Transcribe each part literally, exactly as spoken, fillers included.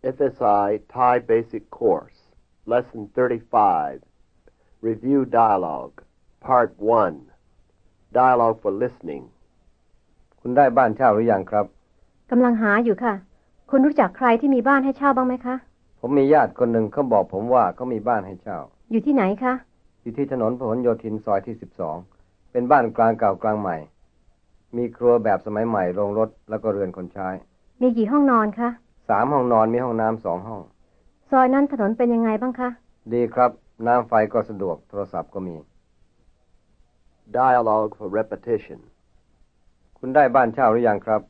F S I Thai Basic Course, Lesson thirty-five, Review Dialogue, Part one, Dialogue for Listening. คุณได้บ้านเช่าหรือยังครับกำลังหาอยู่ค่ะคุณรู้จักใครที่มีบ้านให้เช่าบ้างไหมคะผมมีญาติคนหนึ่งเขาบอกผมว่าเขามีบ้านให้เช่าอยู่ที่ไหนคะอยู่ที่ถนนพหลโยธินซอยที่สิบสองเป็นบ้านกลางเก่ากลางใหม่มีครัวแบบสมัยใหม่โรงรถแล้วก็เรือนคนใช้มีกี่ห้องนอนคะสามห้องนอนมีห้องน้ำสองห้องซอยนั้นถนนเป็นยังไงบ้างคะดีครับน้ำไฟก็สะดวกโทรศัพท์ก็มี Dialogue for Repetition. คุณได้บ้านเช่าหรือยังครับ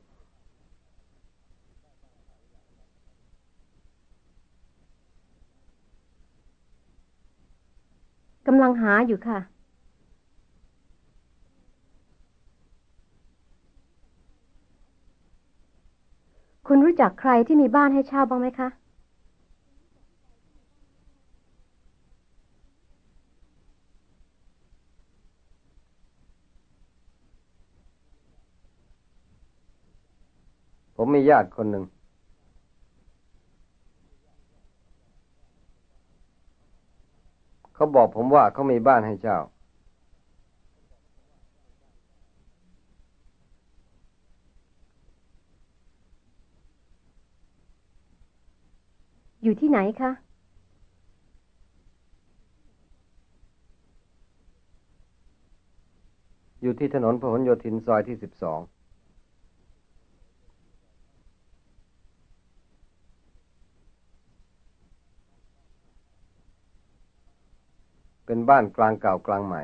กำลังหาอยู่ค่ะคุณรู้จักใครที่มีบ้านให้เช่าบ้างไหมคะผมมีญาติคนหนึ่งเขาบอกผมว่าเขามีบ้านให้เช่าอยู่ที่ไหนคะอยู่ที่ถนนพหลโยธินซอยที่สิบสองเป็นบ้านกลางเก่ากลางใหม่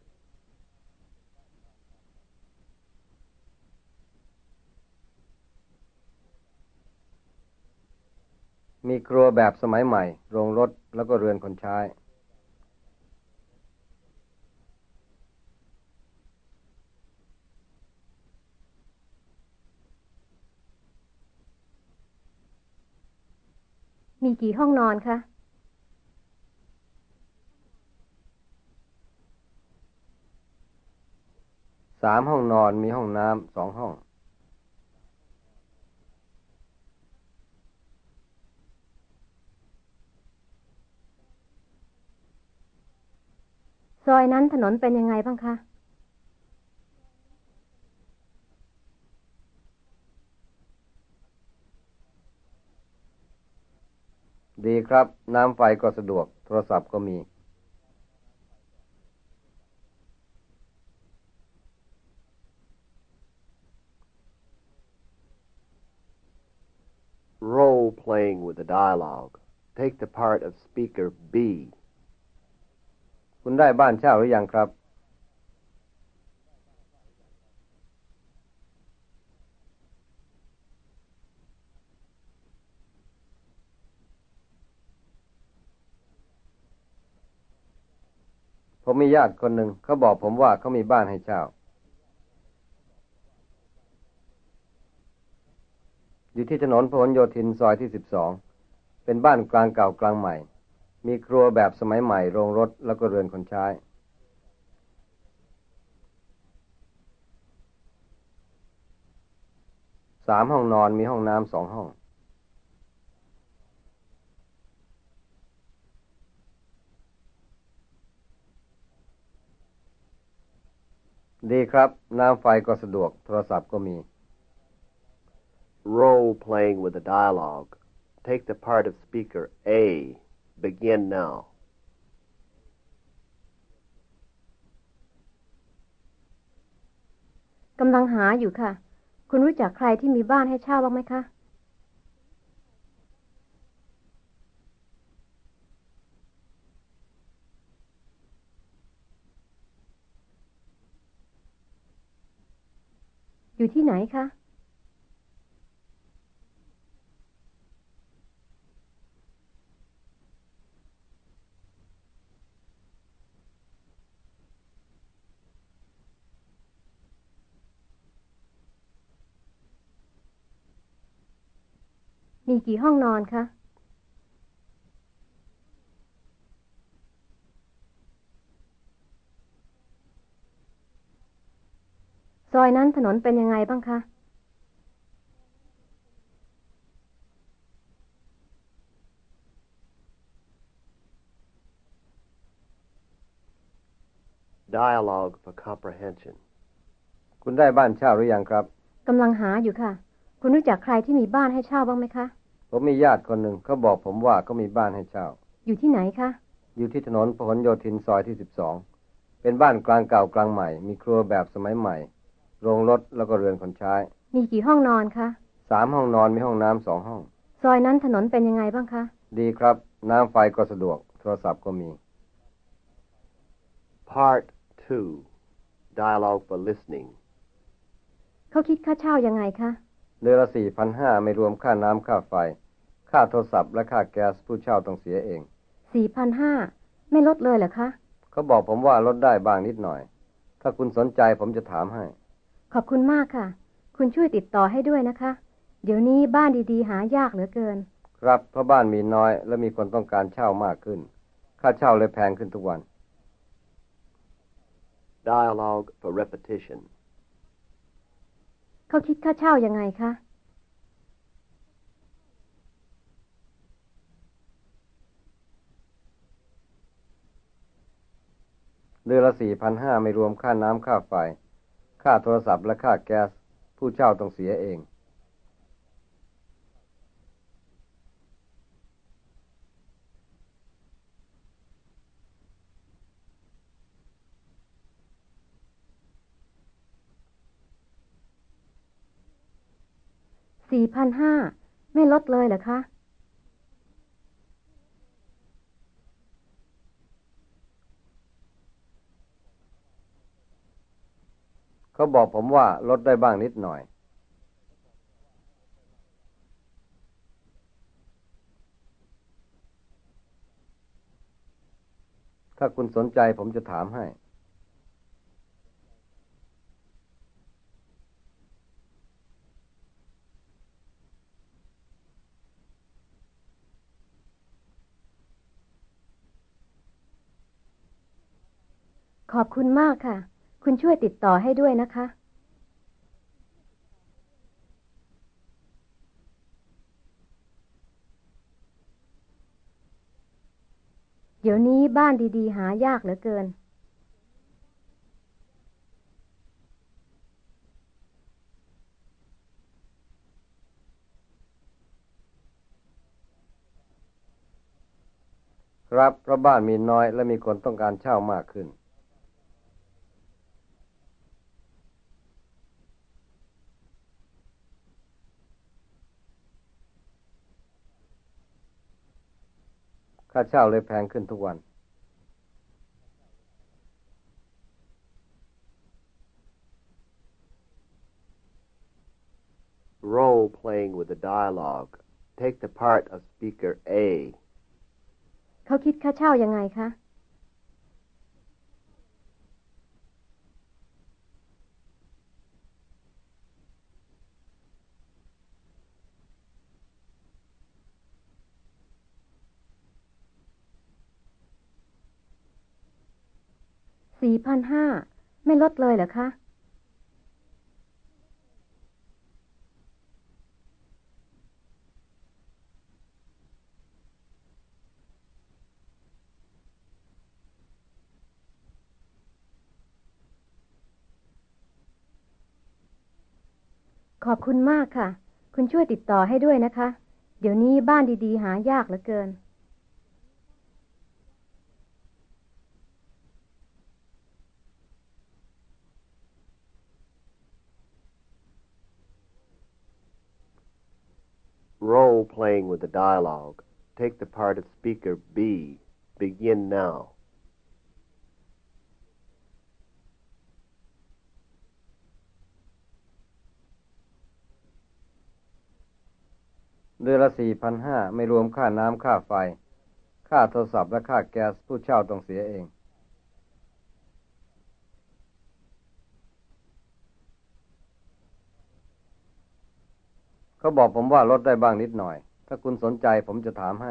มีครัวแบบสมัยใหม่โรงรถแล้วก็เรือนคนใช้มีกี่ห้องนอนคะสามห้องนอนมีห้องน้ำสองห้องซอยนั้นถนนเป็นยังไงบ้างคะดีครับน้ำไฟก็สะดวกโทรศัพท์ก็มี Role playing with the dialogue. Take the part of speaker B. คุณได้บ้านเช่าหรือยังครับผมมีญาติคนหนึ่งเขาบอกผมว่าเขามีบ้านให้เช่าอยู่ที่ถนนพหลโยธินซอยที่สิบสองเป็นบ้านกลางเก่ากลางใหม่มีครัวแบบสมัยใหม่โรงรถแล้วก็เรือนคนใช้สามห้องนอนมีห้องน้ำสองห้องดีครับน้ำไฟก็สะดวกโทรศัพท์ก็มี Role playing with the dialogue. Take the part of speaker A. Begin now. กำลังหาอยู่ค่ะคุณรู้จักใครที่มีบ้านให้เช่าบ้างไหมคะอยู่ที่ไหนคะมีกี่ห้องนอนคะซอยนั้นถนนเป็นยังไงบ้างคะ Dialogue for Comprehension. คุณได้บ้านเช่าหรือยังครับกำลังหาอยู่ค่ะคุณรู้จักใครที่มีบ้านให้เช่าบ้างไหมคะผมมีญาติคนหนึ่งเขาบอกผมว่าเขามีบ้านให้เช่าอยู่ที่ไหนคะอยู่ที่ถนนพหลโยธินซอยที่สิบสองเป็นบ้านกลางเก่ากลางใหม่มีครัวแบบสมัยใหม่โรงรถแล้วก็เรือนคนใช้มีกี่ห้องนอนคะสามห้องนอนมีห้องน้ำสองห้องซอยนั้นถนนเป็นยังไงบ้างคะดีครับน้ำไฟก็สะดวกโทรศัพท์ก็มี Part two. Dialogue for Listening. เขาคิดค่าเช่ายังไงคะเดือนละสี่พันห้าไม่รวมค่าน้ำค่าไฟค่าโทรศัพท์และค่าแก๊สผู้เช่าต้องเสียเองสี่พันห้าไม่ลดเลยเหรอคะเขาบอกผมว่าลดได้บ้างนิดหน่อยถ้าคุณสนใจผมจะถามให้ขอบคุณมากค่ะคุณช่วยติดต่อให้ด้วยนะคะเดี๋ยวนี้บ้านดีๆหายากเหลือเกินครับเพราะบ้านมีน้อยและมีคนต้องการเช่ามากขึ้นค่าเช่าเลยแพงขึ้นทุกวัน Dialogue for Repetition. เขาคิดค่าเช่ายังไงคะเดือนละสี่พันห้าไม่รวมค่าน้ำค่าไฟค่าโทรศัพท์และค่าแก๊สผู้เช่าต้องเสียเองสี่พันห้าไม่ลดเลยเหรอคะเขาบอกผมว่าลดได้บ้างนิดหน่อยถ้าคุณสนใจผมจะถามให้ขอบคุณมากค่ะคุณช่วยติดต่อให้ด้วยนะคะเดี๋ยวนี้บ้านดีๆหายากเหลือเกินครับเพราะบ้านมีน้อยและมีคนต้องการเช่ามากขึ้นค่าเช่าเลยแพงขึ้นทุกวัน Role playing with the dialogue. Take the part of speaker A. เขาคิดค่าเช่ายังไงคะสี่พันห้าไม่ลดเลยเหรอคะขอบคุณมากค่ะคุณช่วยติดต่อให้ด้วยนะคะเดี๋ยวนี้บ้านดีๆหายากเหลือเกิน Role playing with the dialogue. Take the part of speaker B. Begin now. เดือนละสี่พันห้าไม่รวมค่าน้ำค่าไฟค่าโทรศัพท์และค่าแก๊สผู้เช่าต้องเสียเองเขาบอกผมว่าลดได้บ้างนิดหน่อยถ้าคุณสนใจผมจะถามให้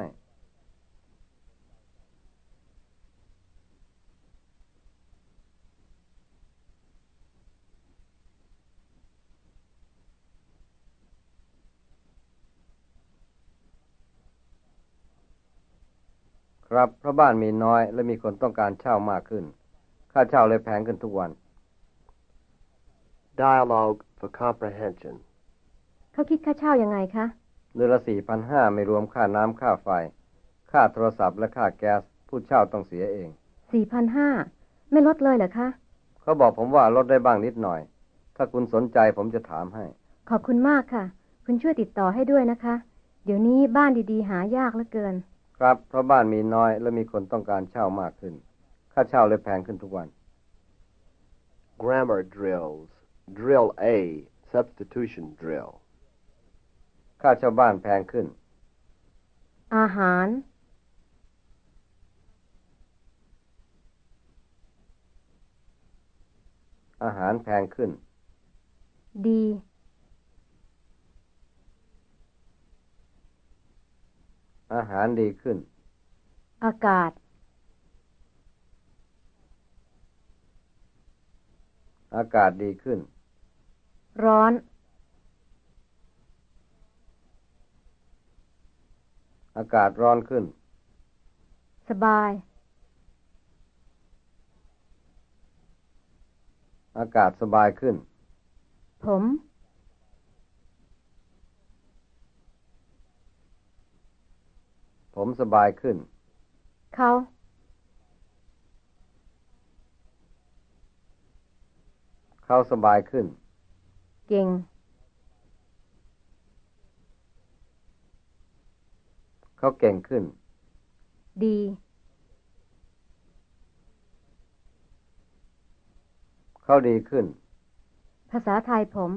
ครับเพราะบ้านมีน้อยและมีคนต้องการเช่ามากขึ้นค่ค่าเช่าเลยแพงขึ้นทุกวัน Dialogue for comprehension. เขาคิดค่าเช่ายังไงคะเดือนละ สี่พันห้าร้อย ไม่รวมค่าน้ำค่าไฟค่าโทรศัพท์และค่าแก๊สผู้เช่าต้องเสียเองสี่พันห้าร้อย ไม่ลดเลยเหรอคะเขาบอกผมว่าลดได้บ้างนิดหน่อยถ้าคุณสนใจผมจะถามให้ขอบคุณมากค่ะ คุณช่วยติดต่อให้ด้วยนะคะ เดี๋ยวนี้บ้านดีๆหายากเหลือเกินครับเพราะบ้านมีน้อยและมีคนต้องการเช่ามากขึ้นค่าเช่าเลยแพงขึ้นทุกวัน Grammar drills. Drill A. Substitution drill. ค่าเช่าบ้านแพงขึ้นอาหารอาหารแพงขึ้นดีอาหารดีขึ้นอากาศอากาศดีขึ้นร้อนอากาศร้อนขึ้นสบายอากาศสบายขึ้นผมผมสบายขึ้นเขาเขาสบายขึ้นเก่งเขาเก่งขึ้นดีเขาดีขึ้นภาษาไทยผม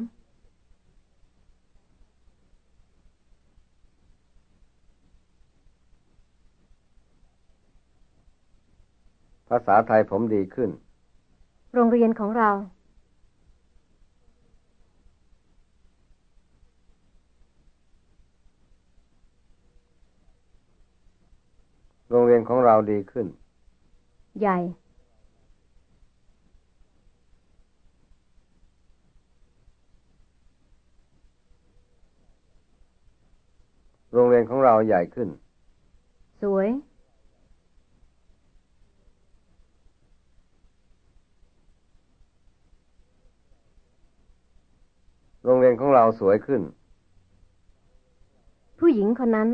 ภาษาไทยผมดีขึ้นโรงเรียนของเราโรงเรียนของเราดีขึ้นใหญ่โรงเรียนของเราใหญ่ขึ้นสวยโรงเรียนของเราสวยขึ้นผู้หญิงคนนั้น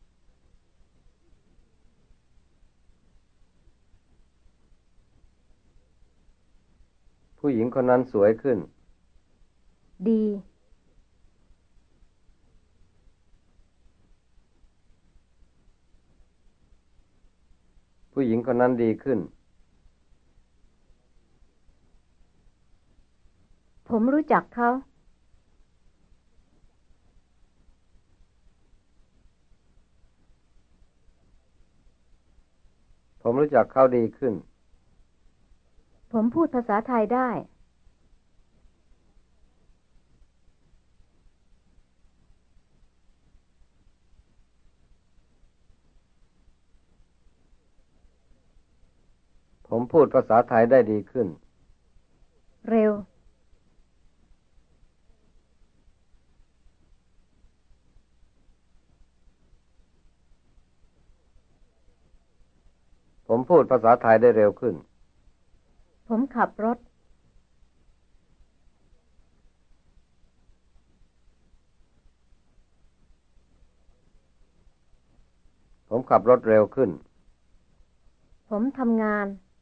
ผู้หญิงคนนั้นสวยขึ้นดีผู้หญิงคนนั้นดีขึ้นผมรู้จักเขาผมรู้จักเขาดีขึ้นผมพูดภาษาไทยได้ผมพูดภาษาไทยได้ดีขึ้นเร็วผมพูดภาษาไทยได้เร็วขึ้นผมขับรถผมขับรถเร็วขึ้นผมทำงาน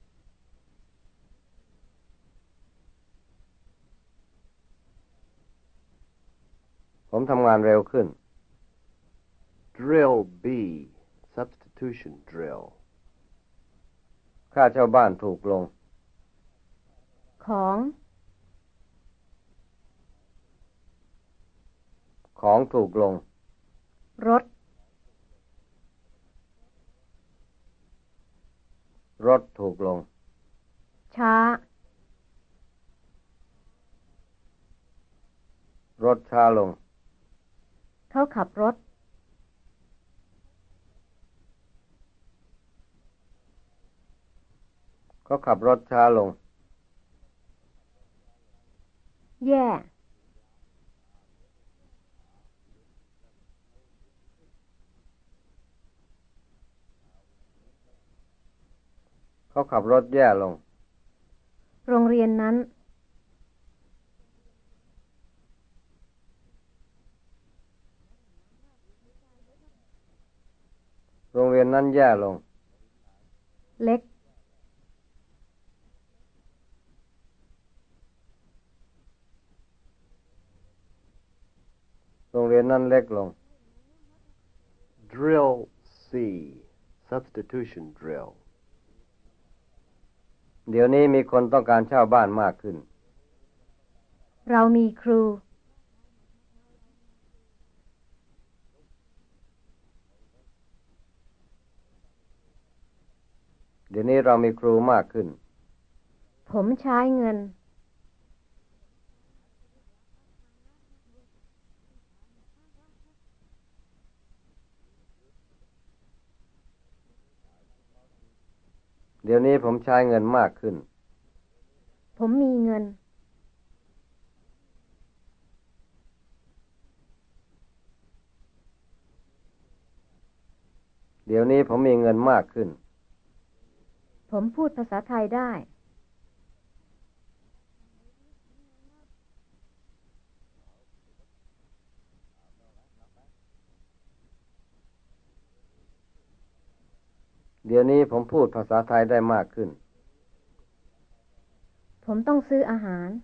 ผมทำงานเร็วขึ้น Drill B. Substitution drill. ค่าเช่าบ้านถูกลงของของถูกลงรถรถถูกลงช้ารถช้าลงเขาขับรถเขาขับรถช้าลงแย่เขาขับรถแย่ลงโรงเรียนนั้นโรงเรียนนั้นแย่ลงเล็กโรงเรียนนั้นเล็กลง Drill C Substitution Drill เดี๋ยวนี้มีคนต้องการเช่าบ้านมากขึ้นเรามีครูเดี๋ยวนี้เรามีครูมากขึ้นผมใช้เงินเดี๋ยวนี้ผมใช้เงินมากขึ้นผมมีเงินเดี๋ยวนี้ผมมีเงินมากขึ้นผมพูดภาษาไทยได้เดี๋ยวนี้ผมพูดภาษาไทยได้มากขึ้นผมต้องซื้ออาหาร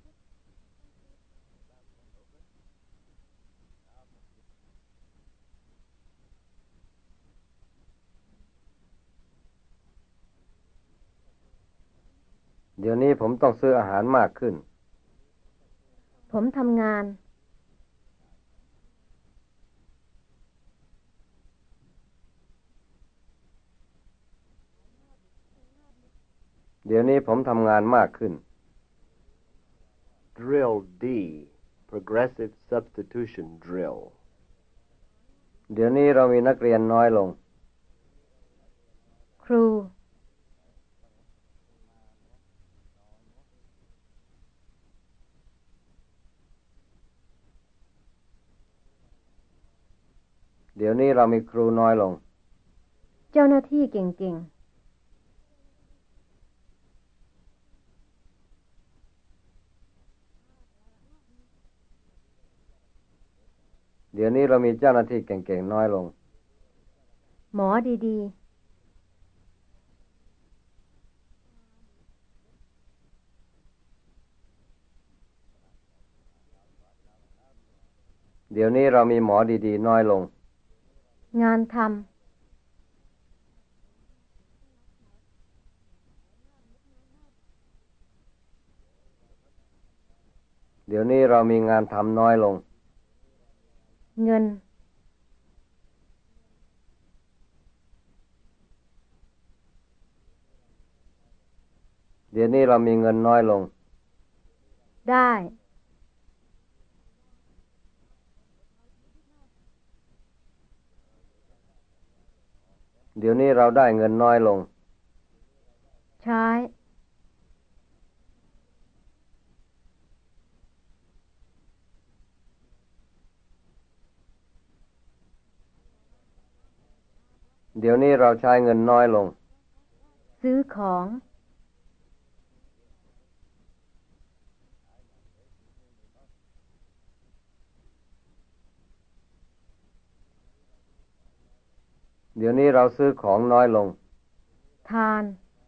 เดี๋ยวนี้ผมต้องซื้ออาหารมากขึ้นผมทำงานเดี๋ยวนี้ผมทำงานมากขึ้น Drill D Progressive Substitution Drill เดี๋ยวนี้เรามีนักเรียนน้อยลงครูเดี๋ยวนี้เรามีครูน้อยลงเจ้าหน้าที่เก่งๆเดี๋ยวนี้เรามีเจ้าหน้าที่เก่งๆน้อยลงหมอดีๆเดี๋ยวนี้เรามีหมอดีๆน้อยลงงานทำเดี๋ยวนี้เรามีงานทำน้อยลงเงินเดี๋ยวนี้เรามีเงินน้อยลงได้เดี๋ยวนี้เราได้เงินน้อยลงใช้เดี๋ยวนี้เราใช้เงินน้อยลงซื้อของเดี๋ยวนี้เราซื้อของน้อยลงทาน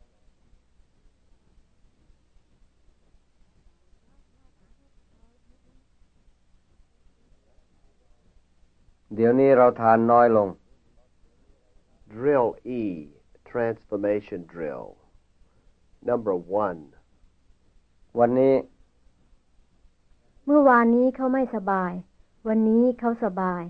เดี๋ยวนี้เราทานน้อยลง Drill E Transformation Drill Number one วันนี้เมื่อวานนี้เขาไม่สบายวันนี้เขาสบาย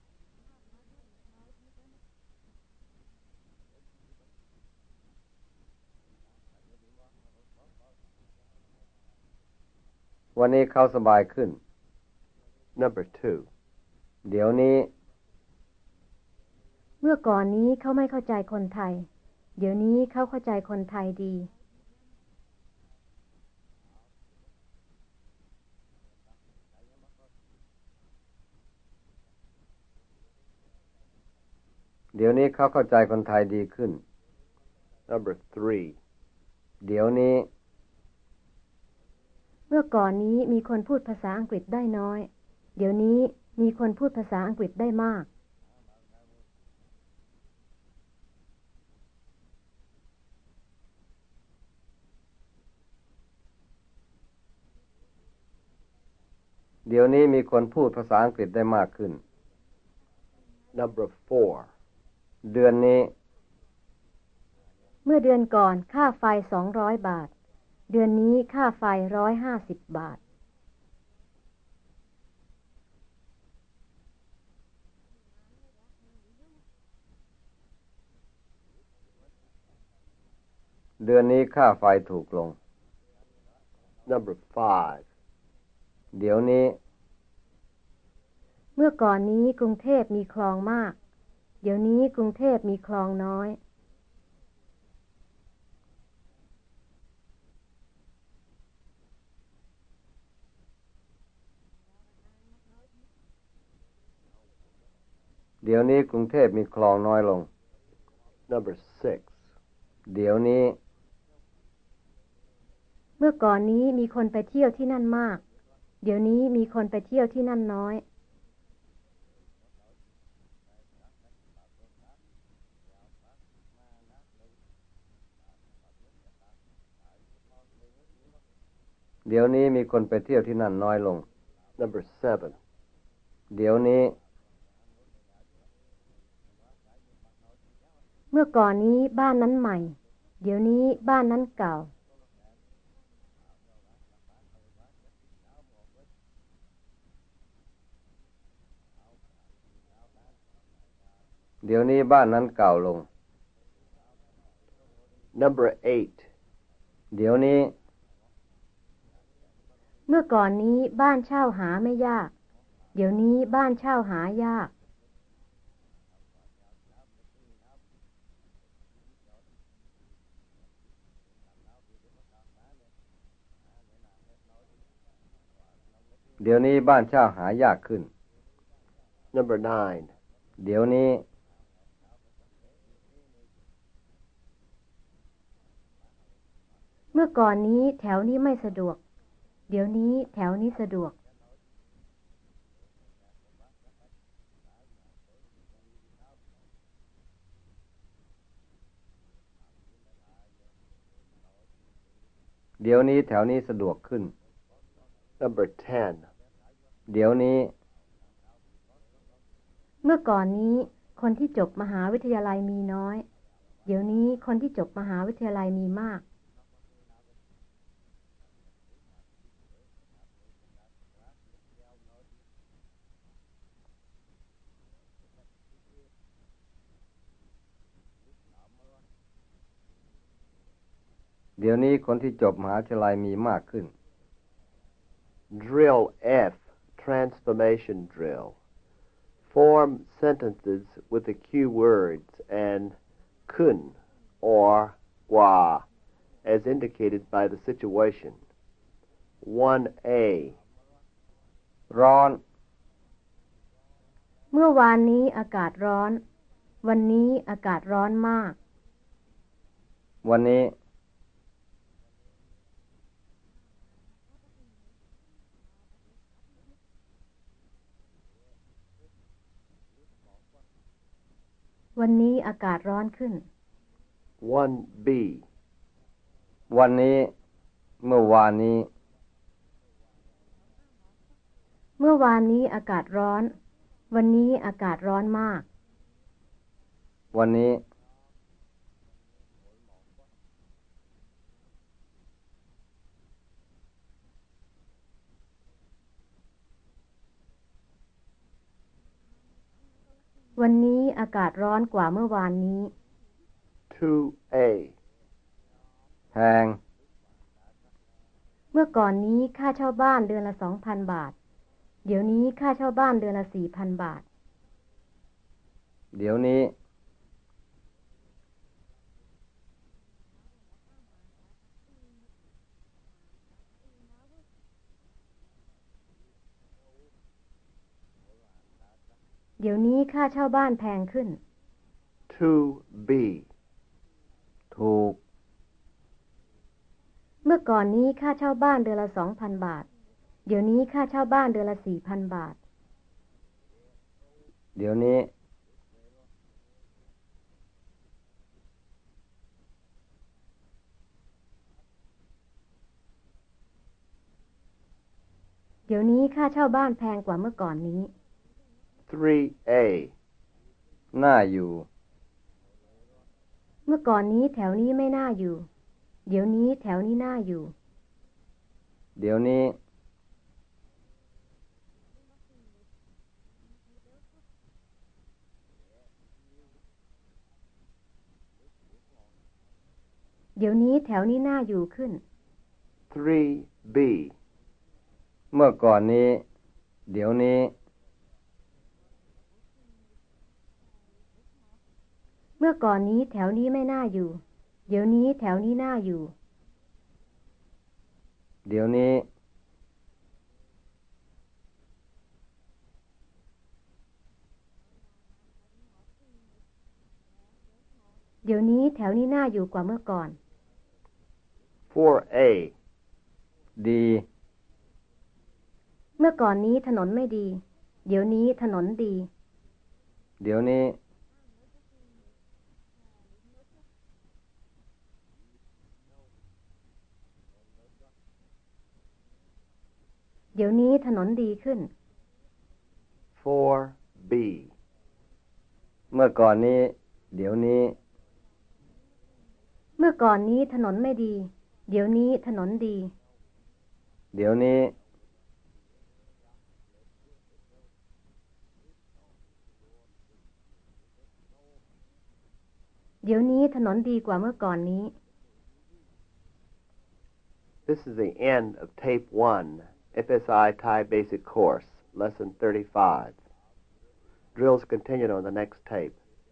วันนี้เขาสบายขึ้น Number two เดี๋ยวนี้เมื่อก่อนนี้เขาไม่เข้าใจคนไทยเดี๋ยวนี้เขาเข้าใจคนไทยดีเดี๋ยวนี้เขาเข้าใจคนไทยดีขึ้น Number three เดี๋ยวนี้มื่อก่อนนี้มีคนพูดภาษาอังกฤษได้น้อยเดี๋ยวนี้มีคนพูดภาษาอังกฤษได้มากเดี๋ยวนี้มีคนพูดภาษาอังกฤษได้มากขึ้น Number four. เดือนนี้เมื่อเดือนก่อนค่าไฟสองร้อยบาทเดือนนี้ค่าไฟร้อยห้าสิบบาทเดือนนี้ค่าไฟถูกลง Number five. เดี๋ยวนี้เมื่อก่อนนี้กรุงเทพมีคลองมากเดี๋ยวนี้กรุงเทพมีคลองน้อยเดี๋ยวนี้กรุงเทพมีคลองน้อยลง Number six. เดี๋ยวนี้เมื่อก่อนนี้มีคนไปเที่ยวที่นั่นมากเดี๋ยวนี้มีคนไปเที่ยวที่นั่นน้อยเดี๋ยวนี้มีคนไปเที่ยวที่นั่นน้อยลง Number seven. เดี๋ยวนี้เมื่อก่อนนี้บ้านนั้นใหม่เดี๋ยวนี้บ้านนั้นเก่าเดี๋ยวนี้บ้านนั้นเก่าลง Number eight. เดี๋ยวนี้เมื่อก่อนนี้บ้านเช่าหาไม่ยากเดี๋ยวนี้บ้านเช่าหายากเดี๋ยวนี้บ้านเช่าหายากขึ้น Number nine. เดี๋ยวนี้เมื่อก่อนนี้แถวนี้ไม่สะดวกเดี๋ยวนี้แถวนี้สะดวกเดี๋ยวนี้แถวนี้สะดวกขึ้น Number ten. เดี๋ยวนี้เมื่อก่อนนี้คนที่จบมหาวิทยาลัยมีน้อยเดี๋ยวนี้คนที่จบมหาวิทยาลัยมีมากเดี๋ยวนี้คนที่จบมหาวิทยาลัยมีมากขึ้น Drill F. Transformation drill. Form sentences with the cue words and kun or wa as indicated by the situation. one A. ร้อนเมื่อวานนี้อากาศร้อนวันนี้อากาศร้อนมากวันนี้วันนี้อากาศร้อนขึ้น one B. วันนี้เมื่อวานนี้เมื่อวานนี้อากาศร้อนวันนี้อากาศร้อนมากวันนี้วันนี้อากาศร้อนกว่าเมื่อวานนี้ two A. แพงเมื่อก่อนนี้ค่าเช่าบ้านเดือนละสองพันบาทเดี๋ยวนี้ค่าเช่าบ้านเดือนละสี่พันบาทเดี๋ยวนี้เดี๋ยวนี้ค่าเช่าบ้านแพงขึ้น two B. ถูกเมื่อก่อนนี้ค่าเช่าบ้านเดือนละสองพันบาทเดี๋ยวนี้ค่าเช่าบ้านเดือนละสี่พันบาทเดี๋ยวนี้เดี๋ยวนี้ค่าเช่าบ้านแพงกว่าเมื่อก่อนนี้ three A น่าอยู่เมื่อก่อนนี้แถวนี้ไม่น่าอยู่เดี๋ยวนี้แถวนี้น่าอยู่เดี๋ยวนี้เดี๋ยวนี้แถวนี้น่าอยู่ขึ้น three B เมื่อก่อนนี้เดี๋ยวนี้เมื่อก่อนนี้แถวนี้ไม่น่าอยู่เดี๋ยวนี้แถวนี้น่าอยู่เดี๋ยวนี้เดี๋ยวนี้แถวนี้น่าอยู่กว่าเมื่อก่อน four A ดีเมื่อก่อนนี้ถนนไม่ดีเดี๋ยวนี้ถนนดีเดี๋ยวนี้เดี๋ยวนี้ถนนดีขึ้น four B เมื่อก่อนนี้เดี๋ยวนี้เมื่อก่อนนี้ถนนไม่ดีเดี๋ยวนี้ถนนดีเดี๋ยวนี้เดี๋ยวนี้ถนนดีกว่าเมื่อก่อนนี้ This is the end of Tape one, F S I Thai Basic Course, Lesson thirty-five. Drills continued on the next tape.